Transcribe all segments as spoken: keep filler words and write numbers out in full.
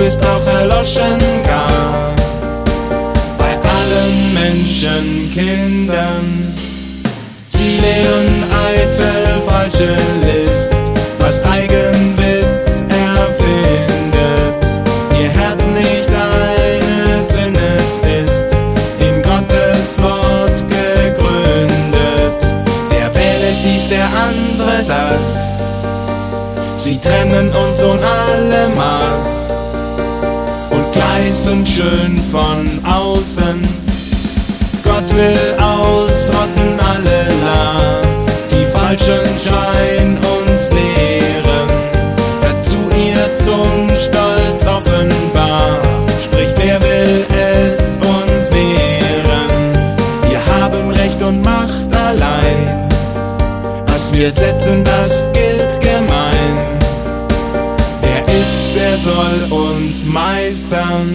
bist auch erloschen gar. Bei allen Menschenkindern, sie lehren eitel falsche List, was Eigenwitz erfindet, ihr Herz nicht eines Sinnes ist, in Gottes Wort gegründet. Der wählet dies, der andere das, sie trennen uns ohne alle Maß und gleißen schön von außen. Gott will ausrotten alle nah, die falschen Schein uns lehren, dazu ihr Zungenstolz offenbar, spricht, wer will es uns wehren? Wir haben Recht und Macht allein, was wir setzen, das gilt gemein. Wer ist, der soll uns meistern.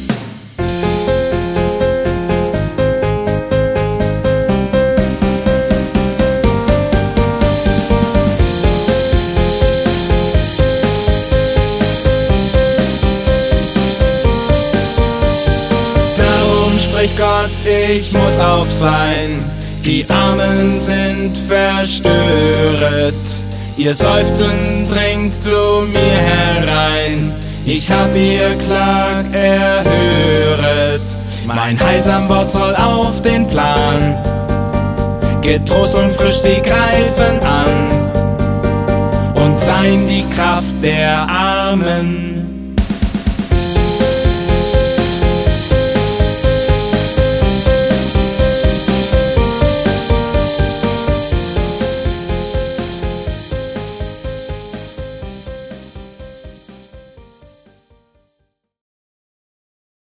Spricht Gott, ich muss auf sein, die Armen sind verstöret, ihr Seufzen dringt zu mir herein, ich hab ihr Klag erhöret, mein heilsam Wort soll auf den Plan, getrost und frisch sie greifen an und sein die Kraft der Armen.